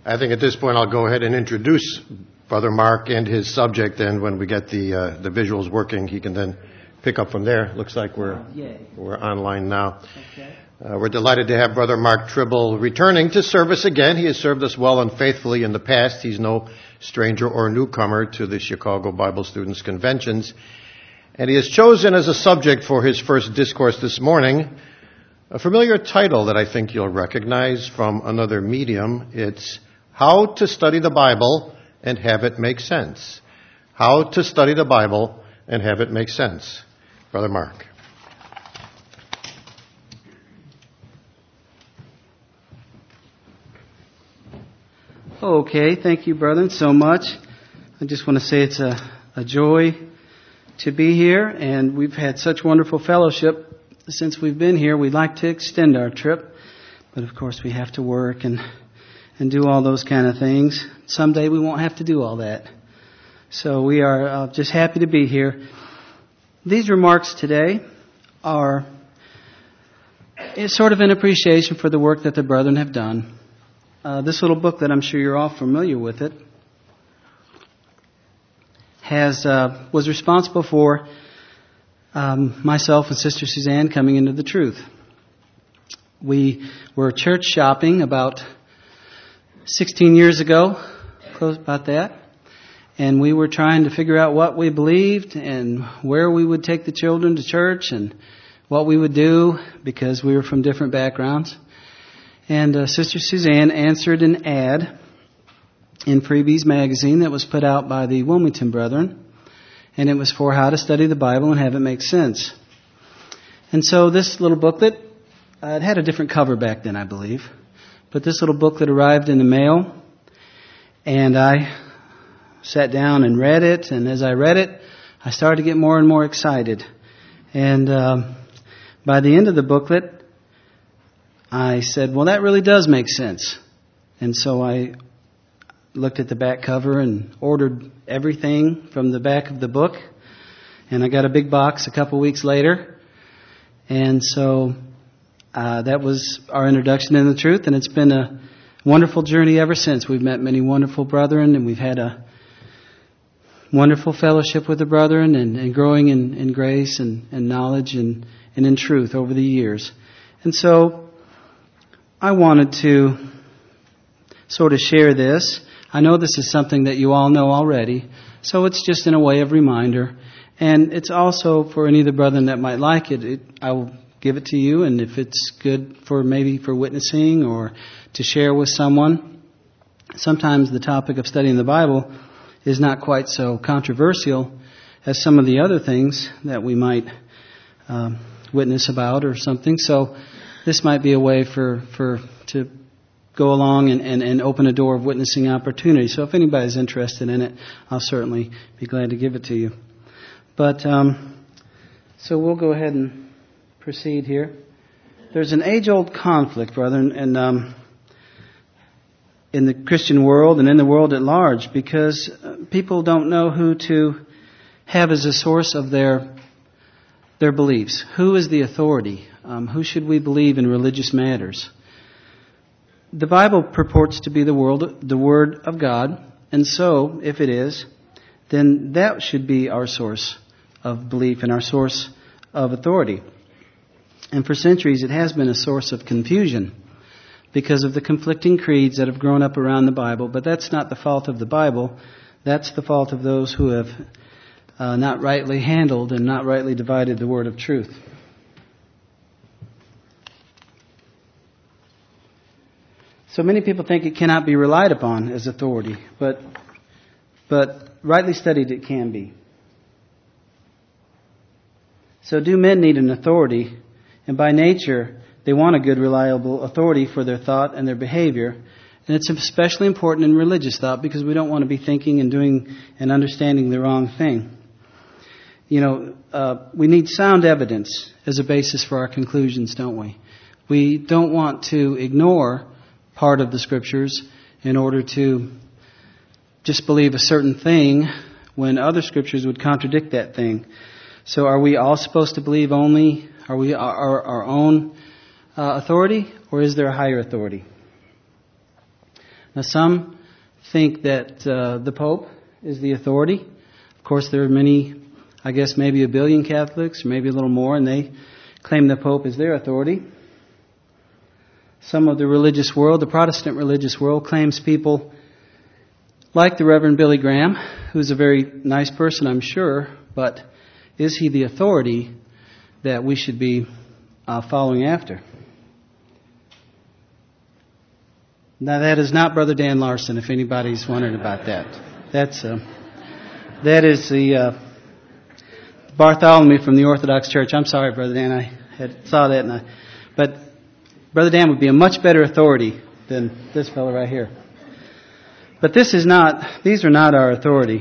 I think at this point I'll go ahead and introduce Brother Mark and his subject, and when we get the visuals working, he can then pick up from there. Looks like we're online now. Okay. We're delighted to have Brother Mark Tribble returning to service again. He has served us well and faithfully in the past. He's no stranger or newcomer to the Chicago Bible Students Conventions. And he has chosen as a subject for his first discourse this morning a familiar title that I think you'll recognize from another medium. It's How to Study the Bible and Have It Make Sense. How to Study the Bible and Have It Make Sense. Brother Mark. Okay, thank you, brethren, so much. I just want to say it's a joy to be here, and we've had such wonderful fellowship since we've been here. We'd like to extend our trip, but of course we have to work and do all those kind of things. Someday we won't have to do all that. So we are just happy to be here. These remarks today are sort of an appreciation for the work that the brethren have done. This little book that I'm sure you're all familiar with it was responsible for myself and Sister Suzanne coming into the truth. We were church shopping about 16 years ago, close about that, and we were trying to figure out what we believed and where we would take the children to church and what we would do because we were from different backgrounds. And Sister Suzanne answered an ad in Freebies magazine that was put out by the Wilmington Brethren, and it was for how to study the Bible and have it make sense. And so this little booklet, it had a different cover back then, I believe, but this little booklet arrived in the mail, and I sat down and read it, and as I read it, I started to get more and more excited. And by the end of the booklet, I said, well, that really does make sense. And so I looked at the back cover and ordered everything from the back of the book. And I got a big box a couple weeks later. And so that was our introduction in the truth. And it's been a wonderful journey ever since. We've met many wonderful brethren, and we've had a wonderful fellowship with the brethren and growing in grace and knowledge and in truth over the years. And so I wanted to sort of share this. I know this is something that you all know already, so it's just in a way of reminder. And it's also for any of the brethren that might like it, I will give it to you, and if it's good for maybe for witnessing or to share with someone. Sometimes the topic of studying the Bible is not quite so controversial as some of the other things that we might witness about or something. So this might be a way to go along and open a door of witnessing opportunity. So if anybody's interested in it, I'll certainly be glad to give it to you. But so we'll go ahead and proceed here. There's an age-old conflict, brethren, and in the Christian world and in the world at large, because people don't know who to have as a source of their beliefs. Who is the authority? Who should we believe in religious matters? The Bible purports to be the Word of God, and so, if it is, then that should be our source of belief and our source of authority. And for centuries it has been a source of confusion because of the conflicting creeds that have grown up around the Bible, but that's not the fault of the Bible. That's the fault of those who have not rightly handled and not rightly divided the word of truth. So many people think it cannot be relied upon as authority, but rightly studied it can be. So do men need an authority? And by nature, they want a good, reliable authority for their thought and their behavior. And it's especially important in religious thought because we don't want to be thinking and doing and understanding the wrong thing. You know, we need sound evidence as a basis for our conclusions, don't we? We don't want to ignore part of the Scriptures in order to just believe a certain thing when other Scriptures would contradict that thing. So are we all supposed to believe only our own authority, or is there a higher authority? Now, some think that the Pope is the authority. Of course, there are many, I guess maybe 1 billion Catholics, or maybe a little more, and they claim the Pope is their authority. Some of the religious world, the Protestant religious world, claims people like the Reverend Billy Graham, who's a very nice person, I'm sure, but is he the authority that we should be following after? Now, that is not Brother Dan Larson, if anybody's wondering about that. That is the Bartholomew from the Orthodox Church. I'm sorry, Brother Dan, I saw that, but Brother Dan would be a much better authority than this fellow right here. But these are not our authority.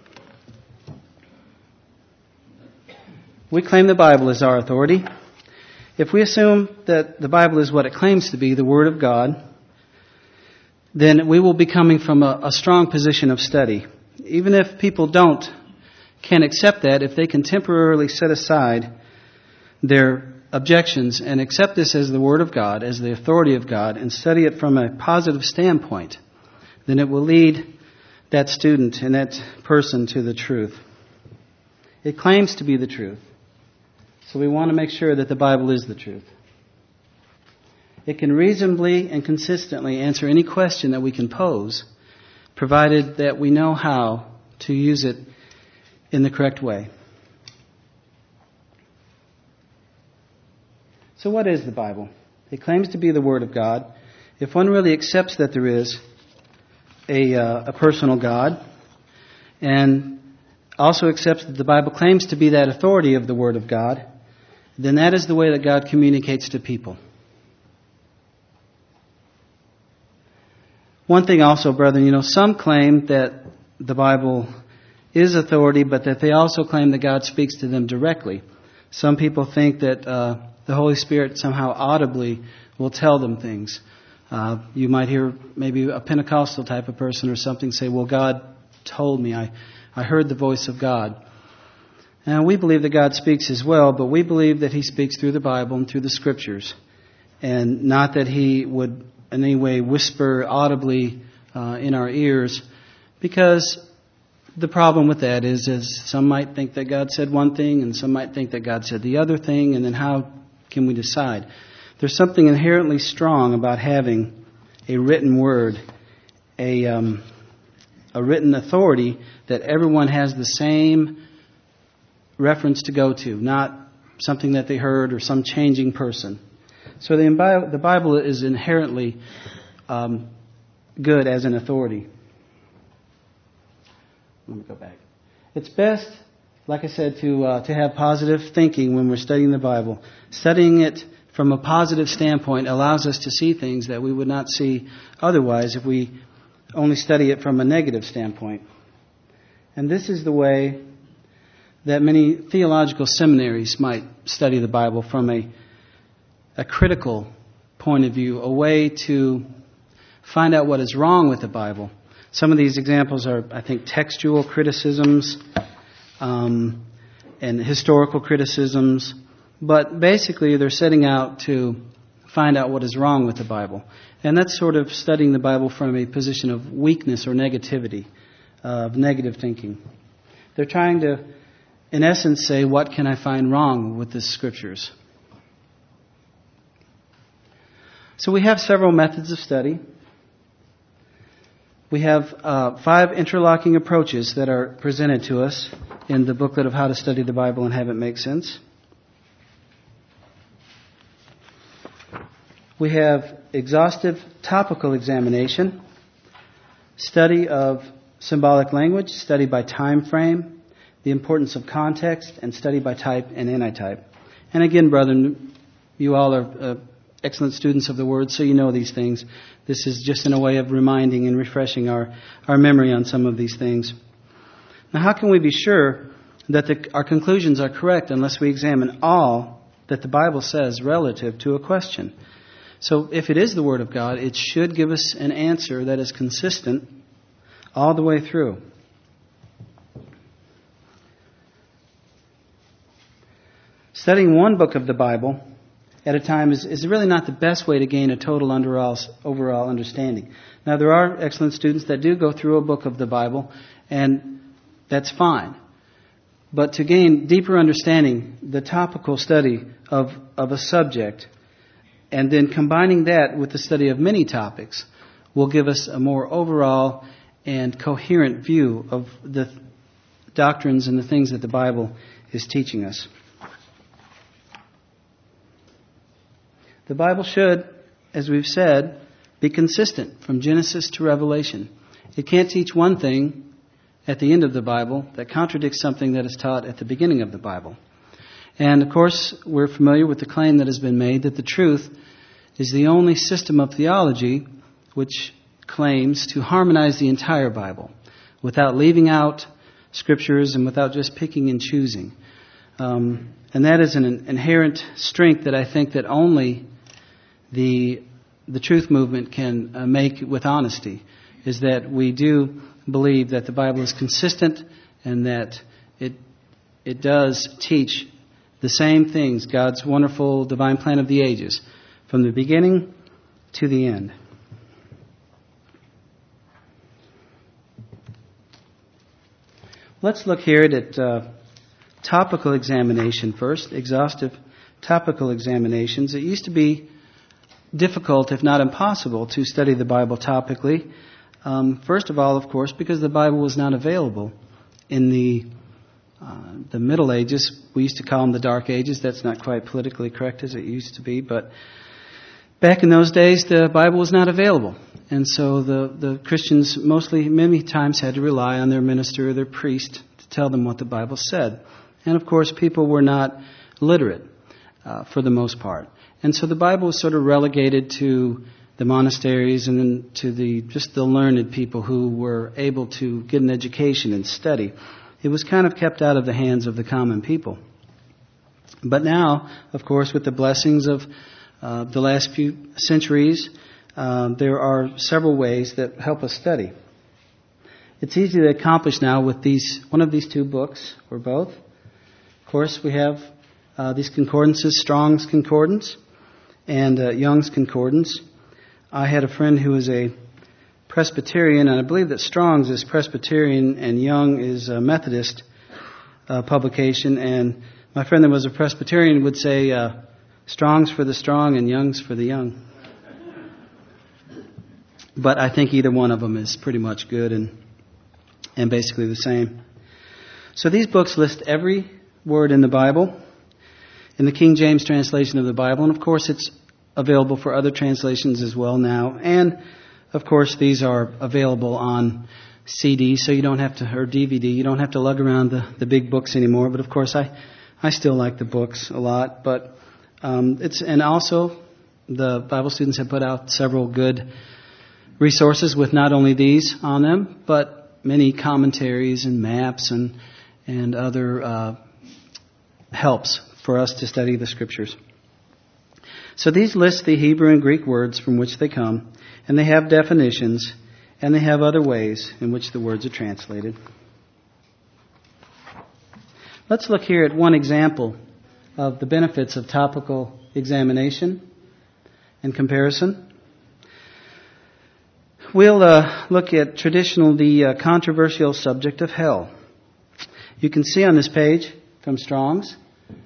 We claim the Bible is our authority. If we assume that the Bible is what it claims to be, the Word of God, then we will be coming from a strong position of study. Even if people can't accept that, if they can temporarily set aside their objections and accept this as the Word of God, as the authority of God, and study it from a positive standpoint, then it will lead that student and that person to the truth. It claims to be the truth. So we want to make sure that the Bible is the truth. It can reasonably and consistently answer any question that we can pose, provided that we know how to use it in the correct way. So what is the Bible? It claims to be the Word of God. If one really accepts that there is a personal God, and also accepts that the Bible claims to be that authority of the Word of God, then that is the way that God communicates to people. One thing also, brethren, some claim that the Bible is authority, but that they also claim that God speaks to them directly. Some people think that the Holy Spirit somehow audibly will tell them things. You might hear maybe a Pentecostal type of person or something say, well, God told me, I heard the voice of God. And we believe that God speaks as well, but we believe that He speaks through the Bible and through the Scriptures, and not that He would in any way whisper audibly in our ears, because the problem with that is some might think that God said one thing and some might think that God said the other thing, and then how can we decide? There's something inherently strong about having a written word, a written authority that everyone has the same reference to go to, not something that they heard or some changing person. So the Bible is inherently good as an authority. Let me go back. It's best, like I said, to have positive thinking when we're studying the Bible. Studying it from a positive standpoint allows us to see things that we would not see otherwise if we only study it from a negative standpoint. And this is the way that many theological seminaries might study the Bible, from a critical point of view, a way to find out what is wrong with the Bible. Some of these examples are, I think, textual criticisms and historical criticisms. But basically, they're setting out to find out what is wrong with the Bible. And that's sort of studying the Bible from a position of weakness or negativity, of negative thinking. They're trying to, in essence, say, what can I find wrong with the Scriptures? So we have several methods of study. We have 5 interlocking approaches that are presented to us in the booklet of How to Study the Bible and Have It Make Sense. We have exhaustive topical examination, study of symbolic language, study by time frame, the importance of context, and study by type and antitype. And again, brethren, you all are excellent students of the Word, so you know these things. This is just in a way of reminding and refreshing our memory on some of these things. Now, how can we be sure that our conclusions are correct unless we examine all that the Bible says relative to a question? So if it is the Word of God, it should give us an answer that is consistent all the way through. Studying one book of the Bible at a time is really not the best way to gain a total overall understanding. Now, there are excellent students that do go through a book of the Bible, and that's fine. But to gain deeper understanding, the topical study of a subject, and then combining that with the study of many topics, will give us a more overall and coherent view of the doctrines and the things that the Bible is teaching us. The Bible should, as we've said, be consistent from Genesis to Revelation. It can't teach one thing at the end of the Bible that contradicts something that is taught at the beginning of the Bible. And of course, we're familiar with the claim that has been made that the truth is the only system of theology which claims to harmonize the entire Bible without leaving out scriptures and without just picking and choosing. And that is an inherent strength that I think that only the truth movement can make with honesty, is that we do believe that the Bible is consistent and that it does teach the same things, God's wonderful divine plan of the ages, from the beginning to the end. Let's look here at topical examination first, exhaustive topical examinations. It used to be difficult, if not impossible, to study the Bible topically. First of all, of course, because the Bible was not available in the Middle Ages. We used to call them the Dark Ages. That's not quite politically correct as it used to be, but back in those days, the Bible was not available. And so the Christians many times had to rely on their minister or their priest to tell them what the Bible said. And of course, people were not literate for the most part. And so the Bible was sort of relegated to the monasteries and then to just the learned people who were able to get an education and study. It was kind of kept out of the hands of the common people. But now, of course, with the blessings of the last few centuries, there are several ways that help us study. It's easy to accomplish now with one of these two books, or both. Of course, we have these concordances, Strong's Concordance and Young's Concordance. I had a friend who was a Presbyterian, and I believe that Strong's is Presbyterian and Young is a Methodist publication. And my friend that was a Presbyterian would say, Strong's for the strong and Young's for the young. But I think either one of them is pretty much good and basically the same. So these books list every word in the Bible in the King James translation of the Bible. And of course it's available for other translations as well now. And of course these are available on CD, so you don't have to, or DVD, you don't have to lug around the big books anymore. But of course I still like the books a lot. But and also the Bible students have put out several good resources with not only these on them, but many commentaries and maps and other helps for us to study the Scriptures. So these list the Hebrew and Greek words from which they come, and they have definitions, and they have other ways in which the words are translated. Let's look here at one example of the benefits of topical examination and comparison. We'll look at the controversial subject of hell. You can see on this page from Strong's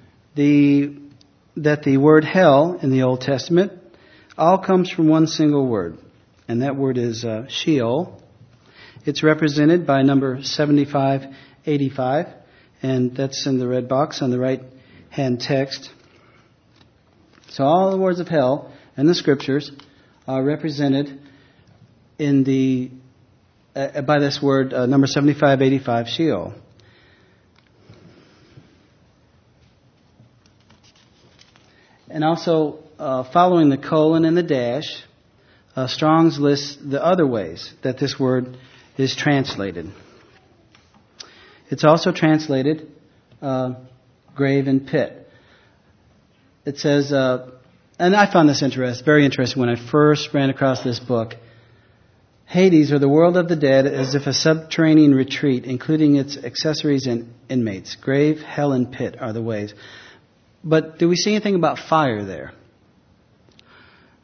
that the word hell in the Old Testament all comes from one single word, and that word is Sheol. It's represented by number 7585, and that's in the red box on the right-hand text. So all the words of hell in the Scriptures are represented in by this word number 7585, Sheol. And also, following the colon and the dash, Strong's lists the other ways that this word is translated. It's also translated grave and pit. It says, and I found this very interesting when I first ran across this book. Hades, or the world of the dead, as if a subterranean retreat, including its accessories and inmates. Grave, hell, and pit are the ways. But do we see anything about fire there?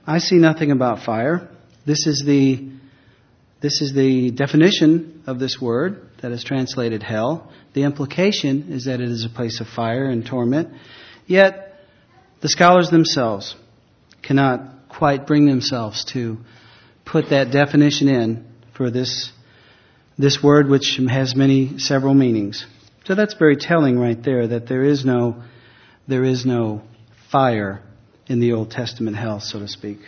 I see nothing about fire. This is the definition of this word that is translated hell. The implication is that it is a place of fire and torment. Yet, the scholars themselves cannot quite bring themselves to put that definition in for this word, which has several meanings. So that's very telling right there, that there is no fire in the Old Testament hell, so to speak.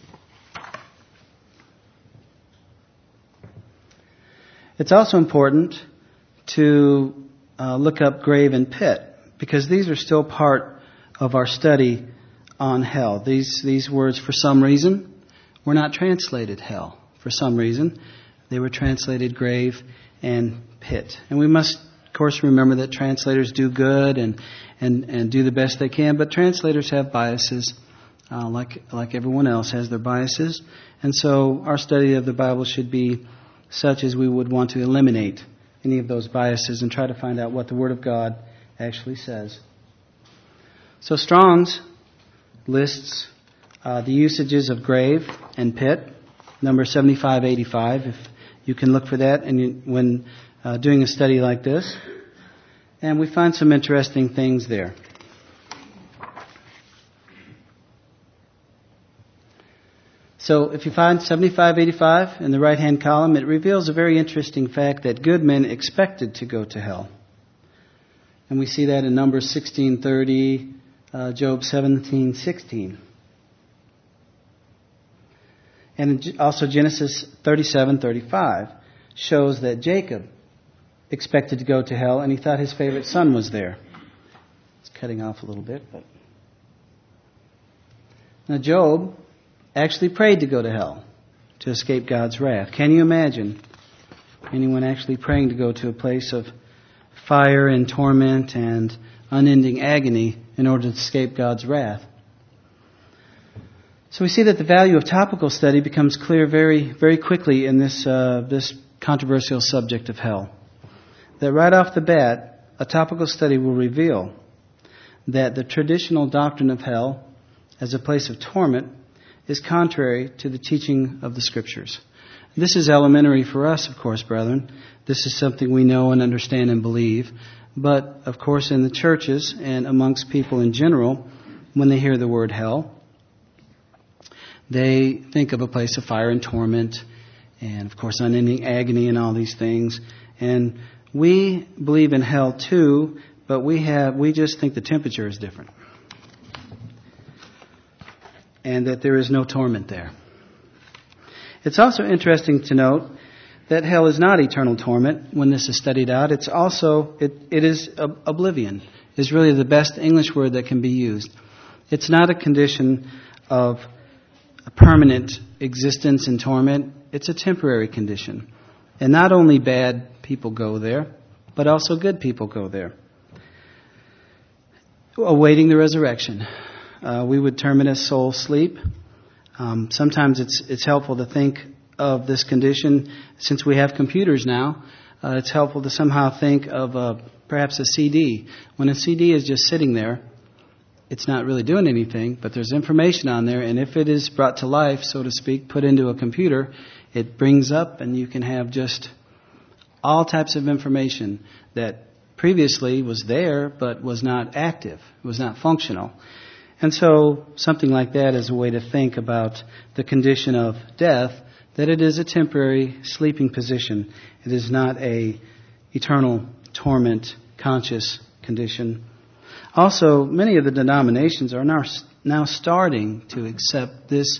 It's also important to look up grave and pit, because these are still part of our study on hell. These words, for some reason, were not translated hell. For some reason, they were translated grave and pit. And we must, of course, remember that translators do good and do the best they can, but translators have biases, like everyone else has their biases. And so our study of the Bible should be such as we would want to eliminate any of those biases and try to find out what the Word of God actually says. So Strong's lists the usages of grave and pit, number 7585, if you can look for that when doing a study like this. And we find some interesting things there. So if you find 7585 in the right-hand column, it reveals a very interesting fact that good men expected to go to hell. And we see that in Numbers 16:30, Job 17:16. And also Genesis 37:35 shows that Jacob expected to go to hell, and he thought his favorite son was there. It's cutting off a little bit, but now Job actually prayed to go to hell to escape God's wrath. Can you imagine anyone actually praying to go to a place of fire and torment and unending agony in order to escape God's wrath? So we see that the value of topical study becomes clear very, very quickly in this controversial subject of hell. That right off the bat, a topical study will reveal that the traditional doctrine of hell as a place of torment is contrary to the teaching of the Scriptures. This is elementary for us, of course, brethren. This is something we know and understand and believe. But, of course, in the churches and amongst people in general, when they hear the word hell, they think of a place of fire and torment and, of course, unending agony and all these things. And we believe in hell too, but we just think the temperature is different. And that there is no torment there. It's also interesting to note that hell is not eternal torment when this is studied out. It's also, it is oblivion, is really the best English word that can be used. It's not a condition of a permanent existence in torment. It's a temporary condition. And not only bad people go there, but also good people go there, awaiting the resurrection. We would term it as soul sleep. Sometimes it's helpful to think of this condition. Since we have computers now, it's helpful to somehow think of perhaps a CD. When a CD is just sitting there, it's not really doing anything, but there's information on there, and if it is brought to life, so to speak, put into a computer, it brings up, and you can have just all types of information that previously was there, but was not active, was not functional. And so something like that is a way to think about the condition of death, that it is a temporary sleeping position. It is not a eternal torment, conscious condition. Also, many of the denominations are now starting to accept this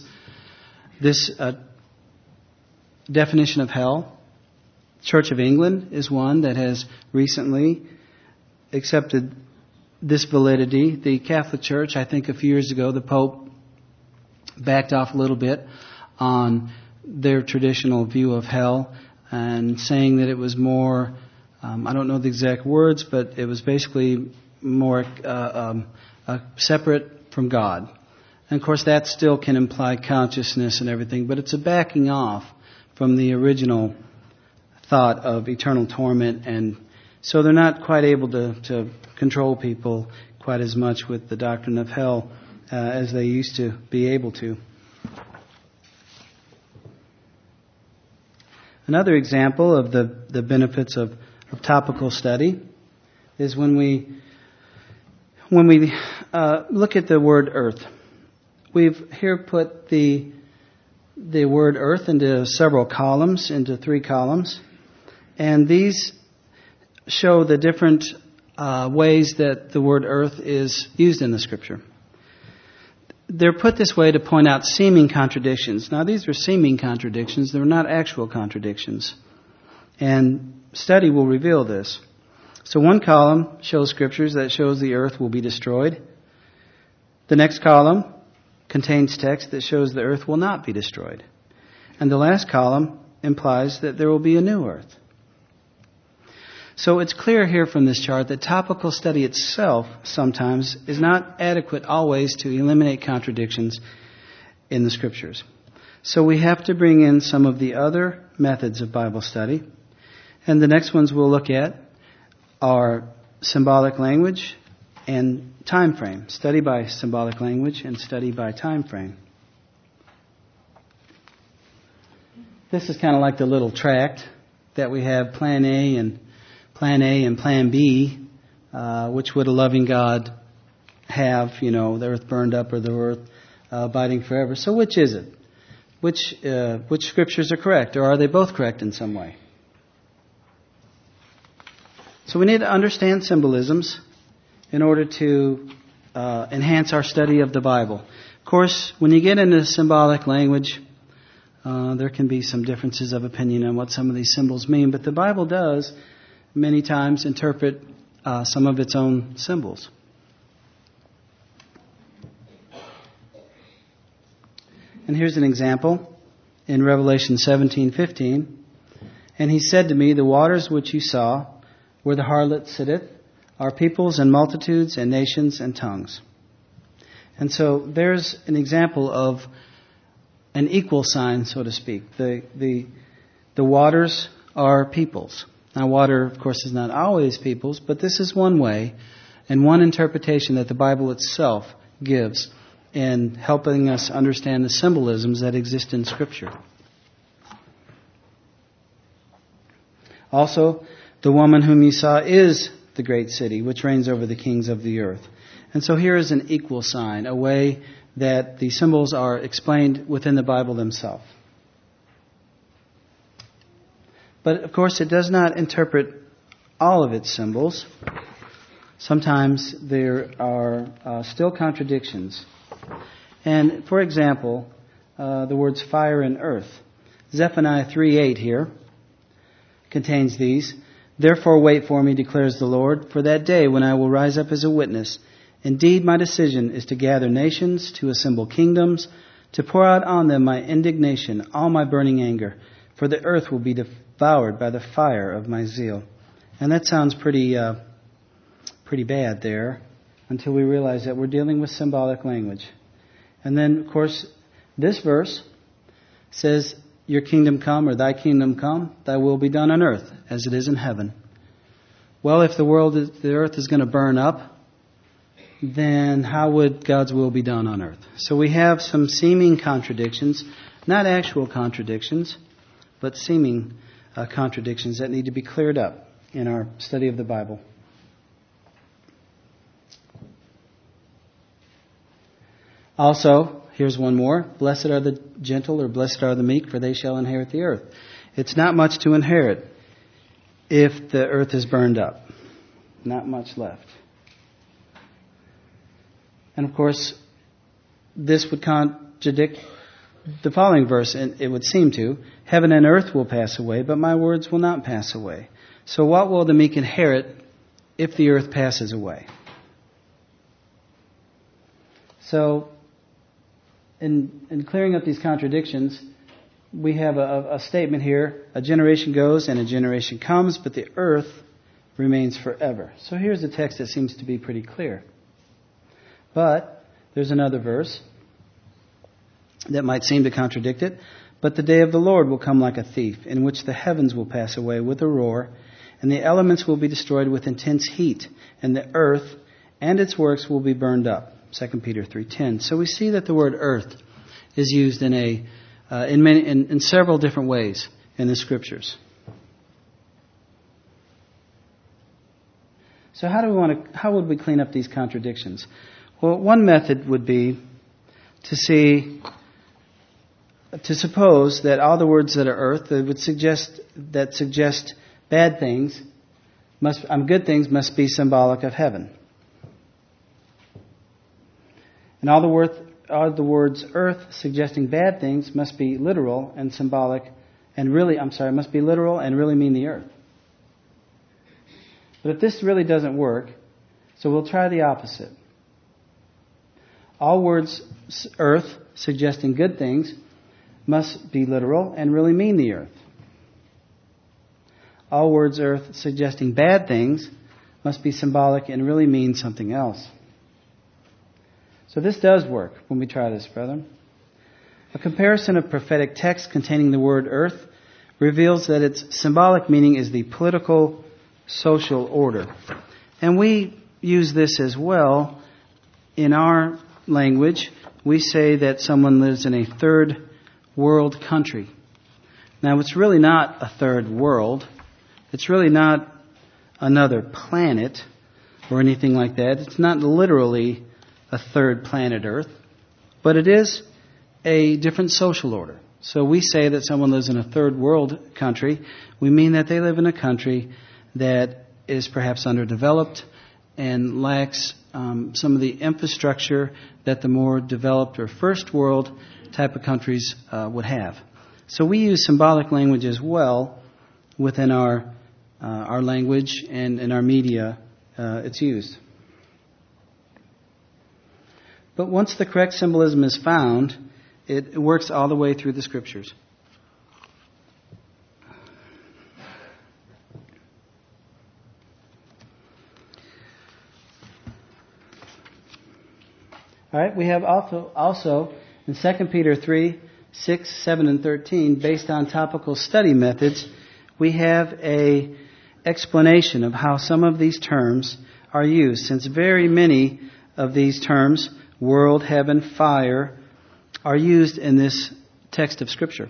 definition of hell. Church of England is one that has recently accepted this validity. The Catholic Church, I think a few years ago, the Pope backed off a little bit on their traditional view of hell and saying that it was more, I don't know the exact words, but it was basically more separate from God. And of course that still can imply consciousness and everything, but it's a backing off from the original thought of eternal torment, and so they're not quite able to control people quite as much with the doctrine of hell as they used to be able to. Another example of the benefits of topical study is when we look at the word earth. We've here put the word earth into several columns, into 3 columns, and these show the different ways that the word earth is used in the Scripture. They're put this way to point out seeming contradictions. Now, these are seeming contradictions. They're not actual contradictions. And study will reveal this. So one column shows scriptures that shows the earth will be destroyed. The next column contains text that shows the earth will not be destroyed. And the last column implies that there will be a new earth. So it's clear here from this chart that topical study itself sometimes is not adequate always to eliminate contradictions in the Scriptures. So we have to bring in some of the other methods of Bible study. And the next ones we'll look at are symbolic language and time frame. Study by symbolic language and study by time frame. This is kind of like the little tract that we have, Plan A and Plan B, which would a loving God have, the earth burned up or the earth abiding forever. So which is it? Which scriptures are correct, or are they both correct in some way? So we need to understand symbolisms in order to enhance our study of the Bible. Of course, when you get into symbolic language, there can be some differences of opinion on what some of these symbols mean, but the Bible does many times interpret some of its own symbols. And here's an example in Revelation 17:15. And he said to me, the waters which you saw, where the harlot sitteth, are peoples and multitudes and nations and tongues. And so there's an example of an equal sign, so to speak. The waters are peoples. Now, water, of course, is not always peoples, but this is one way and one interpretation that the Bible itself gives in helping us understand the symbolisms that exist in Scripture. Also, the woman whom you saw is the great city, which reigns over the kings of the earth. And so here is an equal sign, a way that the symbols are explained within the Bible themselves. But, of course, it does not interpret all of its symbols. Sometimes there are still contradictions. And, for example, the words fire and earth. Zephaniah 3:8 here contains these. Therefore wait for me, declares the Lord, for that day when I will rise up as a witness. Indeed, my decision is to gather nations, to assemble kingdoms, to pour out on them my indignation, all my burning anger. For the earth will be devoured by the fire of my zeal. And that sounds pretty bad there until we realize that we're dealing with symbolic language. And then, of course, this verse says, your kingdom come, or thy kingdom come, thy will be done on earth as it is in heaven. Well, if the earth is going to burn up, then how would God's will be done on earth? So we have some seeming contradictions, not actual contradictions, but seeming contradictions that need to be cleared up in our study of the Bible. Also, here's one more. Blessed are the gentle, or blessed are the meek, for they shall inherit the earth. It's not much to inherit if the earth is burned up. Not much left. And of course, this would contradict the following verse, and it would seem to. Heaven and earth will pass away, but my words will not pass away. So what will the meek inherit if the earth passes away? So, in clearing up these contradictions, we have a statement here. A generation goes and a generation comes, but the earth remains forever. So here's a text that seems to be pretty clear. But there's another verse that might seem to contradict it. But the day of the Lord will come like a thief, in which the heavens will pass away with a roar, and the elements will be destroyed with intense heat, and the earth and its works will be burned up. 2 Peter 3:10. So we see that the word earth is used in several different ways in the Scriptures. So how would we clean up these contradictions? Well, one method would be to suppose that all the words that are earth that suggest bad things good things must be symbolic of heaven. And all the words earth suggesting bad things must be literal and symbolic must be literal and really mean the earth. But if this really doesn't work, so we'll try the opposite. All words earth suggesting good things must be literal and really mean the earth. All words earth suggesting bad things must be symbolic and really mean something else. So this does work when we try this, brethren. A comparison of prophetic text containing the word earth reveals that its symbolic meaning is the political, social order. And we use this as well in our language. We say that someone lives in a third world country. Now, it's really not a third world. It's really not another planet or anything like that. It's not literally a third planet Earth, but it is a different social order. So we say that someone lives in a third world country. We mean that they live in a country that is perhaps underdeveloped and lacks some of the infrastructure that the more developed or first world type of countries would have. So we use symbolic language as well within our language and in our media. It's used. But once the correct symbolism is found, it works all the way through the Scriptures. All right, we have also in 2 Peter 3, 6, 7, and 13, based on topical study methods, we have a explanation of how some of these terms are used, since very many of these terms, world, heaven, fire, are used in this text of Scripture.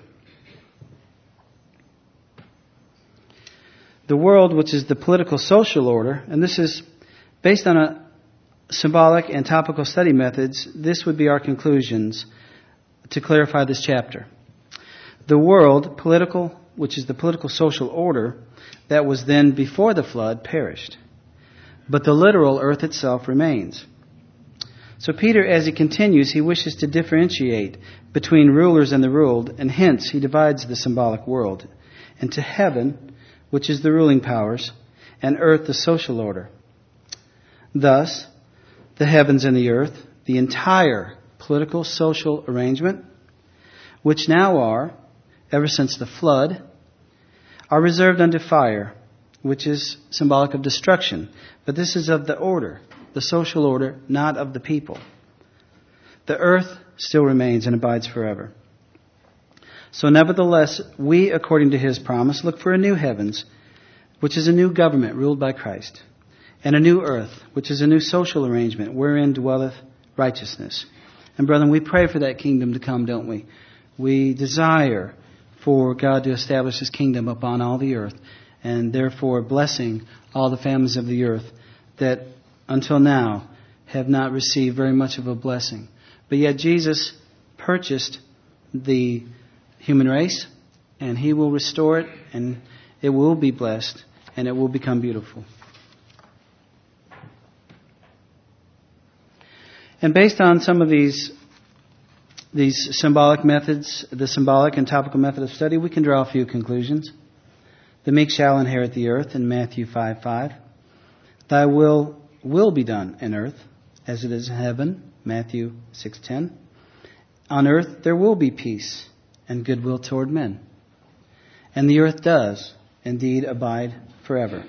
The world, which is the political social order, and this is based on a symbolic and topical study methods, this would be our conclusions to clarify this chapter. The world, political, which is the political social order that was then before the flood, perished. But the literal earth itself remains. So Peter, as he continues, he wishes to differentiate between rulers and the ruled, and hence he divides the symbolic world into heaven, which is the ruling powers, and earth, the social order. Thus, the heavens and the earth, the entire political social arrangement, which now are, ever since the flood, are reserved unto fire, which is symbolic of destruction. But this is of the order, the social order, not of the people. The earth still remains and abides forever. So nevertheless, we, according to his promise, look for a new heavens, which is a new government ruled by Christ, and a new earth, which is a new social arrangement wherein dwelleth righteousness. And brethren, we pray for that kingdom to come, don't we? We desire for God to establish his kingdom upon all the earth, and therefore blessing all the families of the earth that until now have not received very much of a blessing. But yet Jesus purchased the human race, and he will restore it, and it will be blessed, and it will become beautiful. And based on some of these symbolic methods, the symbolic and topical method of study, we can draw a few conclusions. The meek shall inherit the earth in Matthew 5:5. Thy will be done in earth as it is in heaven, Matthew 6:10. On earth there will be peace and goodwill toward men. And the earth does indeed abide forever.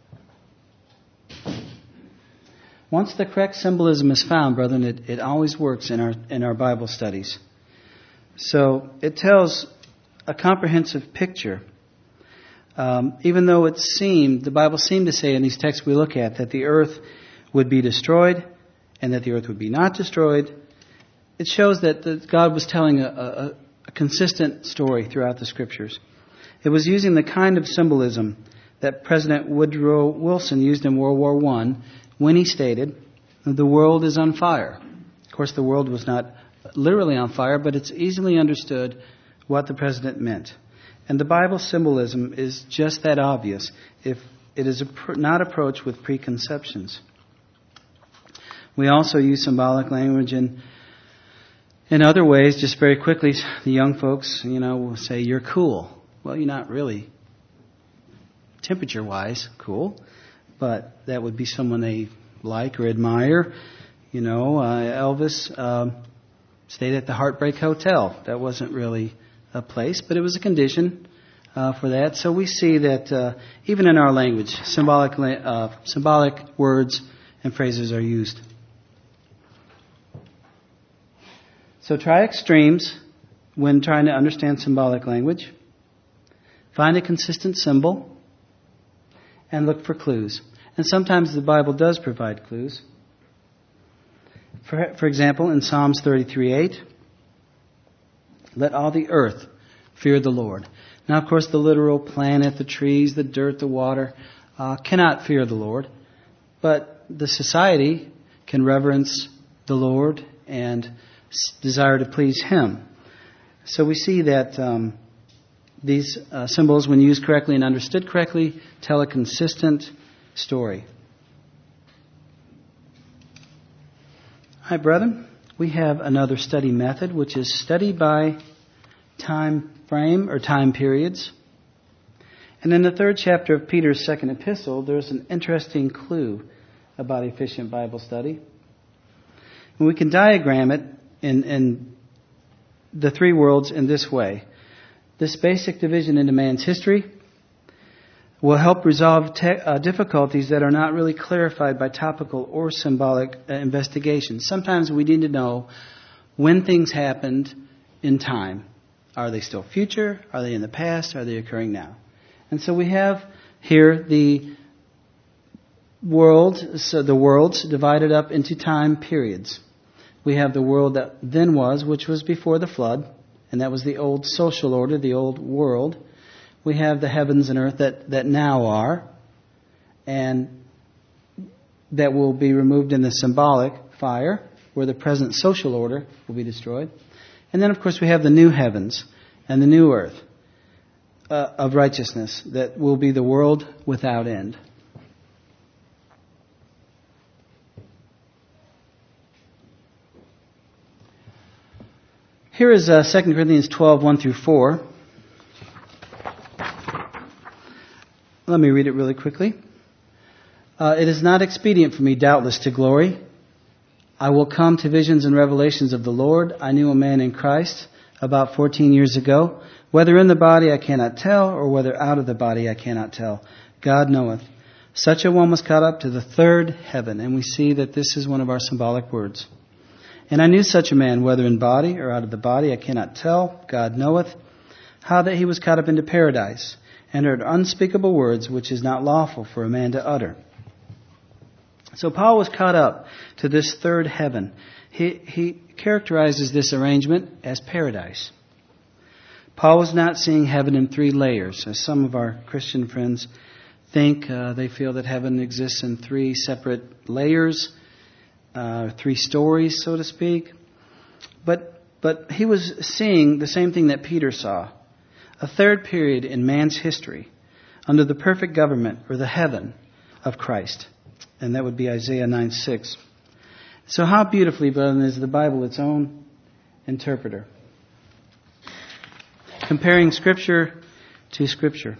Once the correct symbolism is found, brethren, it always works in our Bible studies. So it tells a comprehensive picture. Even though the Bible seemed to say in these texts we look at that the earth would be destroyed and that the earth would be not destroyed, it shows that God was telling a consistent story throughout the Scriptures. It was using the kind of symbolism that President Woodrow Wilson used in World War I when he stated, "The world is on fire." Of course, the world was not literally on fire, but it's easily understood what the president meant. And the Bible symbolism is just that obvious if it is not approached with preconceptions. We also use symbolic language in other ways. Just very quickly, the young folks, will say, "You're cool." Well, you're not really temperature-wise cool, but that would be someone they like or admire. Elvis stayed at the Heartbreak Hotel. That wasn't really a place, but it was a condition for that. So we see that even in our language, symbolic words and phrases are used. So try extremes when trying to understand symbolic language. Find a consistent symbol and look for clues. And sometimes the Bible does provide clues. For example, in Psalms 33:8, "Let all the earth fear the Lord." Now, of course, the literal planet, the trees, the dirt, the water cannot fear the Lord, but the society can reverence the Lord and desire to please Him. So we see that these symbols, when used correctly and understood correctly, tell a consistent story. Hi, brethren. We have another study method, which is study by time frame or time periods. And in the 3rd chapter of Peter's 2nd epistle, there's an interesting clue about efficient Bible study. And we can diagram it in the three worlds in this way. This basic division into man's history will help resolve difficulties that are not really clarified by topical or symbolic investigations. Sometimes we need to know when things happened in time. Are they still future? Are they in the past? Are they occurring now? And so we have here the worlds divided up into time periods. We have the world that then was, which was before the flood, and that was the old social order, the old world. We have the heavens and earth that now are, and that will be removed in the symbolic fire, where the present social order will be destroyed. And then, of course, we have the new heavens and the new earth of righteousness that will be the world without end. Here is 2 Corinthians 12, 1 through 4. Let me read it really quickly. "It is not expedient for me, doubtless, to glory. I will come to visions and revelations of the Lord. I knew a man in Christ about 14 years ago. Whether in the body I cannot tell, or whether out of the body I cannot tell. God knoweth. Such a one was caught up to the 3rd heaven." And we see that this is one of our symbolic words. "And I knew such a man, whether in body or out of the body, I cannot tell. God knoweth. How that he was caught up into paradise, and heard unspeakable words, which is not lawful for a man to utter." So Paul was caught up to this 3rd heaven. He characterizes this arrangement as paradise. Paul was not seeing heaven in 3 layers, as some of our Christian friends think. They feel that heaven exists in 3 separate layers, 3 stories, so to speak. But he was seeing the same thing that Peter saw. A 3rd period in man's history under the perfect government, or the heaven of Christ. And that would be Isaiah 9:6. So how beautifully, brethren, is the Bible its own interpreter, comparing Scripture to Scripture.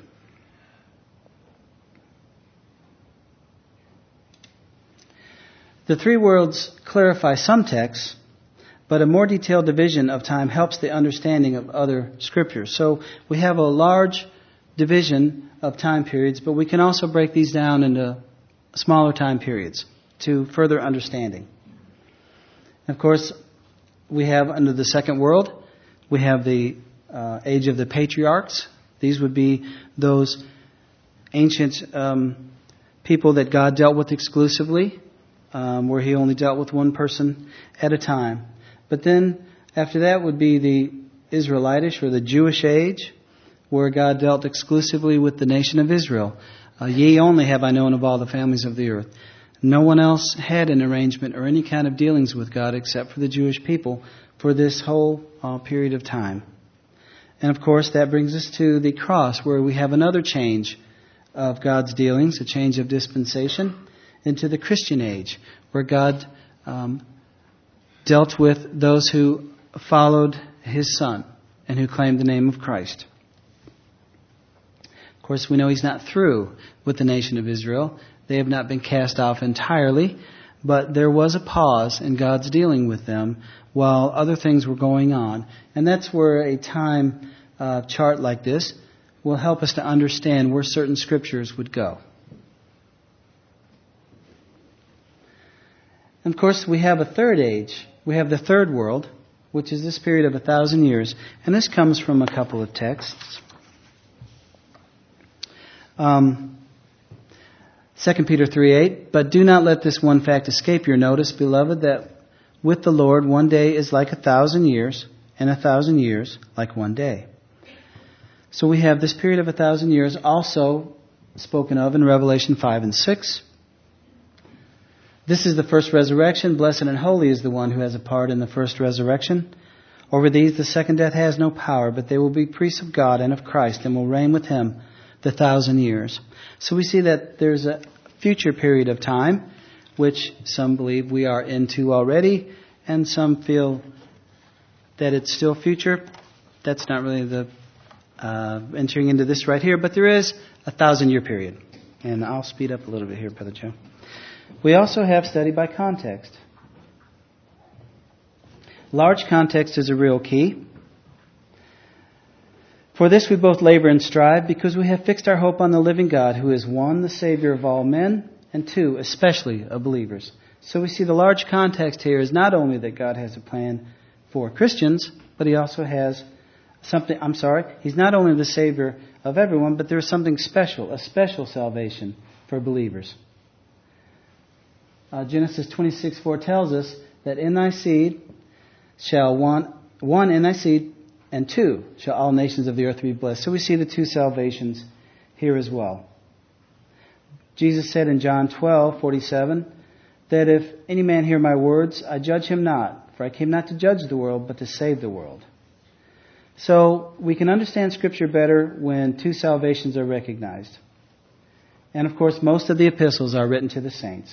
The 3 worlds clarify some texts, but a more detailed division of time helps the understanding of other Scriptures. So we have a large division of time periods, but we can also break these down into smaller time periods to further understanding. Of course, we have under the 2nd world, we have the age of the patriarchs. These would be those ancient people that God dealt with exclusively, where He only dealt with one person at a time. But then after that would be the Israelitish or the Jewish age, where God dealt exclusively with the nation of Israel. Ye only have I known of all the families of the earth. No one else had an arrangement or any kind of dealings with God except for the Jewish people for this whole period of time. And of course, that brings us to the cross, where we have another change of God's dealings, a change of dispensation, into the Christian age, where God dealt with those who followed His Son and who claimed the name of Christ. Of course, we know He's not through with the nation of Israel. They have not been cast off entirely, but there was a pause in God's dealing with them while other things were going on. And that's where a time chart like this will help us to understand where certain scriptures would go. And of course, we have a third age. We have the third world, which is this period of 1,000 years. And this comes from a couple of texts. 2 Peter 3:8, but do not let this one fact escape your notice, beloved, that with the Lord 1 day is like 1,000 years, and 1,000 years like 1 day. So we have this period of 1,000 years also spoken of in Revelation 5 and 6. This is the first resurrection. Blessed and holy is the one who has a part in the first resurrection. Over these the second death has no power, but they will be priests of God and of Christ, and will reign with Him the 1,000 years. So we see that there's a future period of time, which some believe we are into already, and some feel that it's still future. That's not really the entering into this right here, but there is a 1,000-year period. And I'll speed up a little bit here, Brother Joe. We also have study by context. Large context is a real key. For this we both labor and strive, because we have fixed our hope on the living God, who is one, the Savior of all men, and two, especially of believers. So we see the large context here is not only that God has a plan for Christians, but He also has He's not only the Savior of everyone, but there's something special, a special salvation for believers. Genesis 26:4 tells us that in thy seed shall one in thy seed, and two shall all nations of the earth be blessed. So we see the two salvations here as well. Jesus said in John 12:47 that if any man hear my words, I judge him not, for I came not to judge the world, but to save the world. So we can understand Scripture better when two salvations are recognized. And of course, most of the epistles are written to the saints.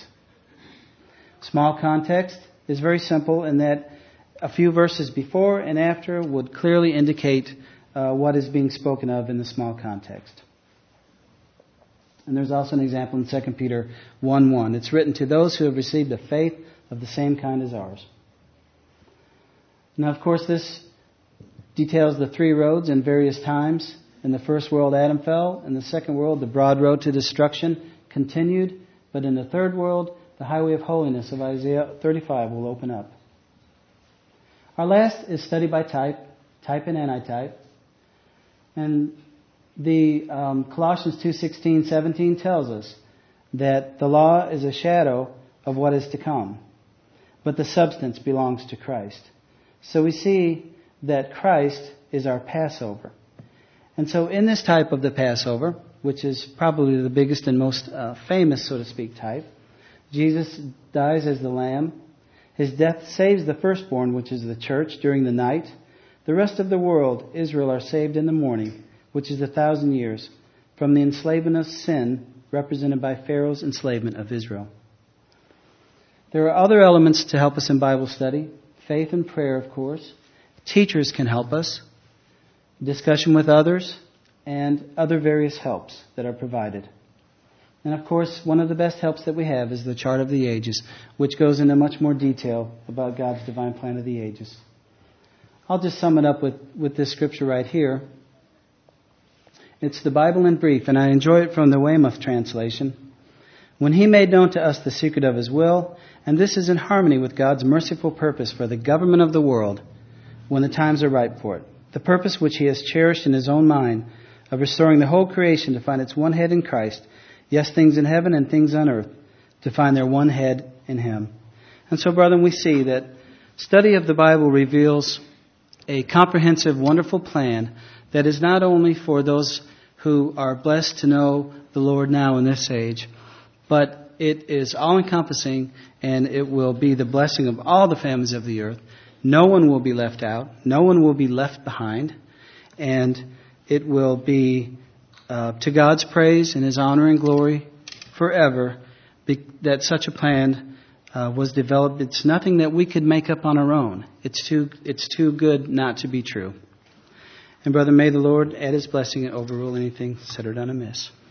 Small context is very simple in that a few verses before and after would clearly indicate what is being spoken of in the small context. And there's also an example in 2 Peter 1:1. It's written to those who have received a faith of the same kind as ours. Now, of course, this details the three roads in various times. In the first world, Adam fell. In the second world, the broad road to destruction continued. But in the third world, the highway of holiness of Isaiah 35 will open up. Our last is study by type and antitype. And the Colossians 2:16-17 tells us that the law is a shadow of what is to come, but the substance belongs to Christ. So we see that Christ is our Passover. And so in this type of the Passover, which is probably the biggest and most famous, so to speak, type, Jesus dies as the Lamb. His death saves the firstborn, which is the church, during the night. The rest of the world, Israel, are saved in the morning, which is 1,000 years, from the enslavement of sin, represented by Pharaoh's enslavement of Israel. There are other elements to help us in Bible study. Faith and prayer, of course. Teachers can help us. Discussion with others, and other various helps that are provided. And of course, one of the best helps that we have is the Chart of the Ages, which goes into much more detail about God's divine plan of the ages. I'll just sum it up with this scripture right here. It's the Bible in brief, and I enjoy it from the Weymouth translation. When He made known to us the secret of His will, and this is in harmony with God's merciful purpose for the government of the world, when the times are ripe for it. The purpose which He has cherished in His own mind of restoring the whole creation to find its one head in Christ, yes, things in heaven and things on earth, to find their one head in Him. And so, brethren, we see that study of the Bible reveals a comprehensive, wonderful plan that is not only for those who are blessed to know the Lord now in this age, but it is all-encompassing, and it will be the blessing of all the families of the earth. No one will be left out. No one will be left behind. And it will be to God's praise and His honor and glory forever that such a plan was developed. It's nothing that we could make up on our own. It's too good not to be true. And brother, may the Lord add His blessing and overrule anything said or done amiss.